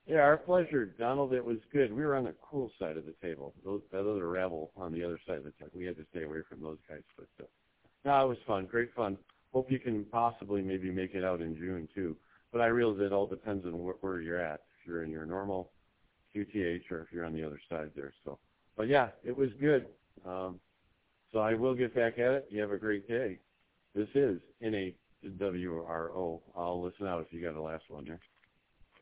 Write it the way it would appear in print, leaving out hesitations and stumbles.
Yeah, our pleasure, Donald. It was good. We were on the cool side of the table. That other rabble on the other side of the table. We had to stay away from those guys. But no, it was fun. Great fun. Hope you can possibly maybe make it out in June too. But I realize it all depends on where you're at. If you're in your normal QTH or if you're on the other side there. So, but yeah, it was good. So I will get back at it. You have a great day. This is NAWRO. I'll listen out if you got a last one there.